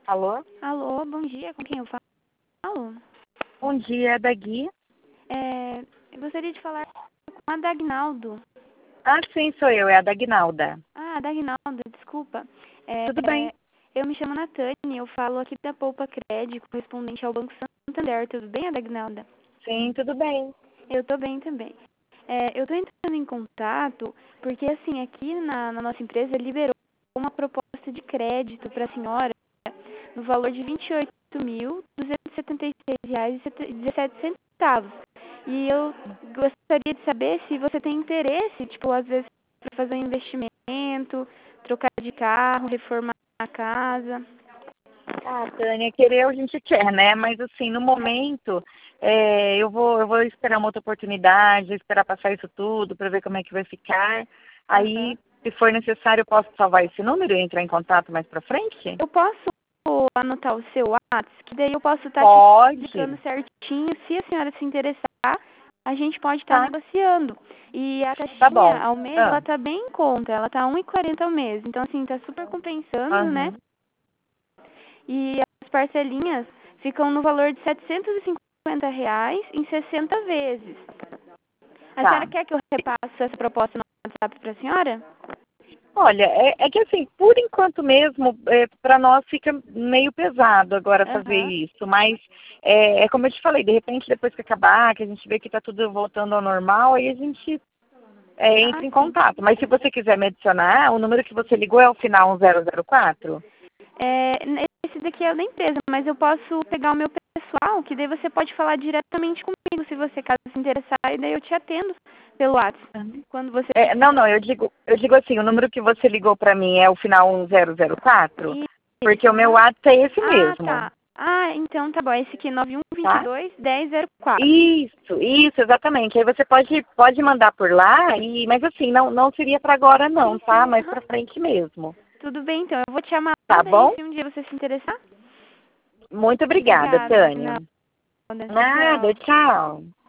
Alô? Alô, bom dia, com quem eu falo? Bom dia, é da Gui. Eu gostaria de falar com a Dagnaldo. Ah, sim, sou eu, é a Dagnalda. Ah, Dagnaldo, desculpa. Tudo bem? Eu me chamo Natane, eu falo aqui da Poupa Cred, correspondente ao Banco Santander. Tudo bem, Dagnalda? Sim, tudo bem. Eu tô bem também. Eu tô entrando em contato porque, assim, aqui na nossa empresa liberou uma proposta de crédito para a senhora no valor de R$ 28.276,17. E eu gostaria de saber se você tem interesse, tipo, às vezes, para fazer um investimento, trocar de carro, reformar a casa. Ah, Tânia, querer a gente quer, né? Mas assim, no momento, eu vou esperar uma outra oportunidade, esperar passar isso tudo para ver como é que vai ficar. Aham. Aí, se for necessário, eu posso salvar esse número e entrar em contato mais pra frente? Eu posso anotar o seu WhatsApp, que daí eu posso estar te explicando Pode. certinho. Se a senhora se interessar, a gente pode estar Tá, negociando. E a tá taxinha bom. ao mês, Ah, ela tá bem em conta. Ela tá R$ 1,40 ao mês. Então, assim, tá super compensando, né? aham. E as parcelinhas ficam no valor de R$ 750 em 60 vezes. A senhora Tá. quer que eu repasse essa proposta no WhatsApp para a senhora? Olha, é que assim, por enquanto mesmo, para nós fica meio pesado agora fazer Aham. isso, mas é como eu te falei, de repente depois que acabar, que a gente vê que está tudo voltando ao normal, aí a gente Ah, entra em sim. contato. Mas se você quiser me adicionar, o número que você ligou é o final 1004? Esse daqui é o da empresa, mas eu posso pegar o meu pessoal, que daí você pode falar diretamente comigo, se você caso se interessar, e daí eu te atendo pelo WhatsApp, Uhum. quando você Não, precisar. eu digo assim, o número que você ligou para mim é o final 1004, porque o Isso, meu aham. WhatsApp é esse Ah, mesmo, tá. Ah, então tá bom. Esse aqui, tá? 9122-1004. Isso, exatamente. Aí você pode mandar por lá, mas assim, não seria para agora não, Sim, tá? sim, Mais aham. para frente mesmo. Tudo bem, então. Eu vou te chamar lá, Tá daí bom? se um dia você se interessar. Muito obrigada, Obrigada, Tânia. Dagnalda. Nada, Tchau. tchau.